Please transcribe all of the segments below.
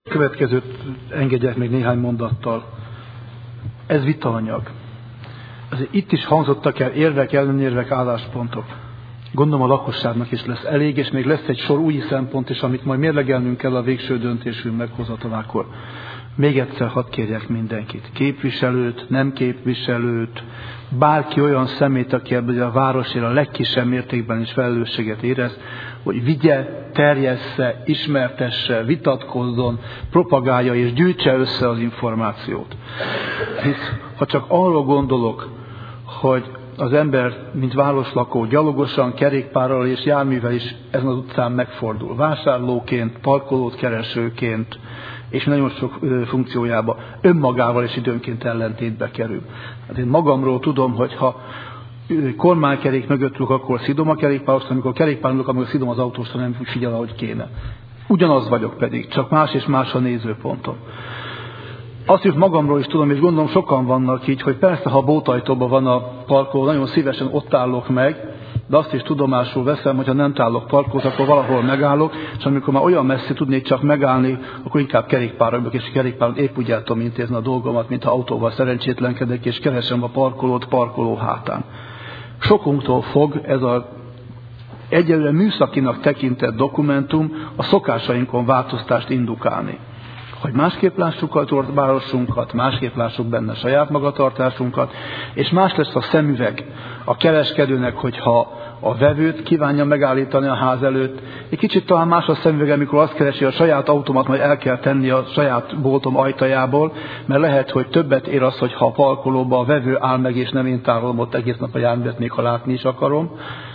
Következőt engedjek még néhány mondattal. Ez vitaanyag. Itt is hangzottak el érvek, ellenérvek, álláspontok. Gondolom a lakosságnak is lesz elég, és még lesz egy sor új szempont is, amit majd mérlegelnünk kell a végső döntésünk meghozatalákor. Még egyszer hadd kérjek mindenkit. Képviselőt, nem képviselőt, bárki olyan szemét, aki ebből a városért a legkisebb mértékben is felelősséget érez, hogy vigye, terjessze, ismertesse, vitatkozzon, propagálja és gyűjtse össze az információt. Hisz, ha csak arról gondolok, hogy az ember, mint városlakó, gyalogosan, kerékpárral és járművel is ezen az utcán megfordul. Vásárlóként, parkolót keresőként, és nagyon sok funkciójába önmagával is időnként ellentétbe kerül. Hát én magamról tudom, hogy ha kormánykerék mögött ülök, akkor szidom a kerékpárost, amikor kerékpárolok, amikor szidom az autóst, ha nem figyel, ahogy kéne. Ugyanaz vagyok pedig, csak más és más a nézőpontom. Azt is magamról is tudom, és gondolom sokan vannak így, hogy persze, ha bótajtóban van a parkoló, nagyon szívesen ott állok meg, de azt is tudomásul veszem, hogy ha nem találok parkolót, akkor valahol megállok, és amikor már olyan messzi tudnék csak megállni, akkor inkább kerékpárra ülök, és kerékpáron épp úgy el tudom intézni a dolgomat, mint ha autóval szerencsétlenkedek, és keresem a parkolót parkoló hátán. Sokunktól fog ez az egyelőre műszakinak tekintett dokumentum a szokásainkon változtást indukálni. Hogy másképp lássuk a városunkat, másképp lássuk benne saját magatartásunkat, és más lesz a szemüveg a kereskedőnek, hogyha a vevőt kívánja megállítani a ház előtt. Egy kicsit talán más a szemüveg, amikor azt keresi, a saját automat majd el kell tenni a saját boltom ajtajából, mert lehet, hogy többet ér az, hogyha a parkolóba a vevő áll meg, és nem én tárolom ott egész nap a járművet, még ha látni is akarom.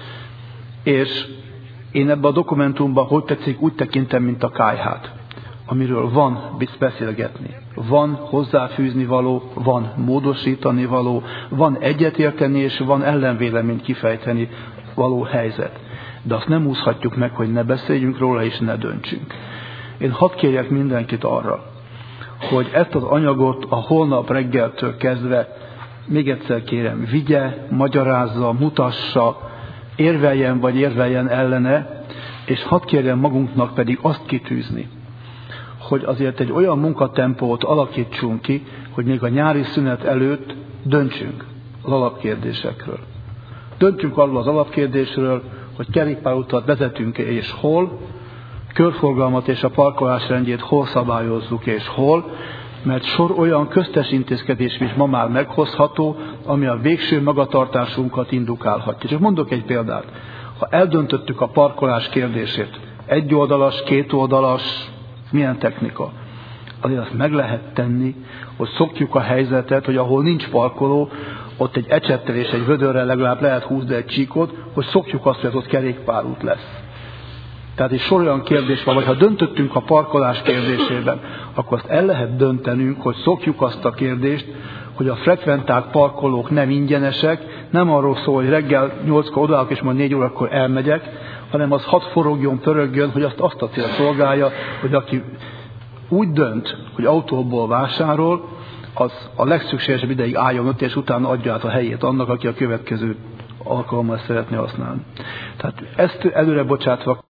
És én ebben a dokumentumban, hogy tetszik, úgy tekintem, mint a kályhát, amiről van beszélgetni, van hozzáfűzni való, van módosítani való, van egyetérteni és van ellenvéleményt kifejteni való helyzet. De azt nem úszhatjuk meg, hogy ne beszéljünk róla és ne döntsünk. Én hadd kérjek mindenkit arra, hogy ezt az anyagot a holnap reggeltől kezdve, még egyszer kérem, vigye, magyarázza, mutassa, érveljen vagy érveljen ellene, és hadd kérjem magunknak pedig azt kitűzni, hogy azért egy olyan munkatempót alakítsunk ki, hogy még a nyári szünet előtt döntsünk az alapkérdésekről. Döntsünk arról az alapkérdésről, hogy kerékpárutat vezetünk-e és hol, körforgalmat és a parkolás rendjét hol szabályozzuk és hol, mert sor olyan köztes intézkedés is ma már meghozható, ami a végső magatartásunkat indukálhatja. Csak mondok egy példát. Ha eldöntöttük a parkolás kérdését, egyoldalas, kétoldalas, milyen technika? Azért azt meg lehet tenni, hogy szokjuk a helyzetet, hogy ahol nincs parkoló, ott egy ecsettel és egy vödörrel legalább lehet húzni egy csíkot, hogy szokjuk azt, hogy ott kerékpárút lesz. Tehát egy sor olyan kérdés van, vagy ha döntöttünk a parkolás kérdésében, akkor azt el lehet döntenünk, hogy szokjuk azt a kérdést, hogy a frekventált parkolók nem ingyenesek, nem arról szól, hogy reggel 8-kor odaállok és majd 4 órakor elmegyek, hanem az hadd forogjon, pörögjön, hogy azt a cél szolgálja, hogy aki úgy dönt, hogy autóból vásárol, az a legszükségesebb ideig álljon ott, és utána adja át a helyét annak, aki a következő alkalommal szeretné használni. Tehát ezt előre bocsátva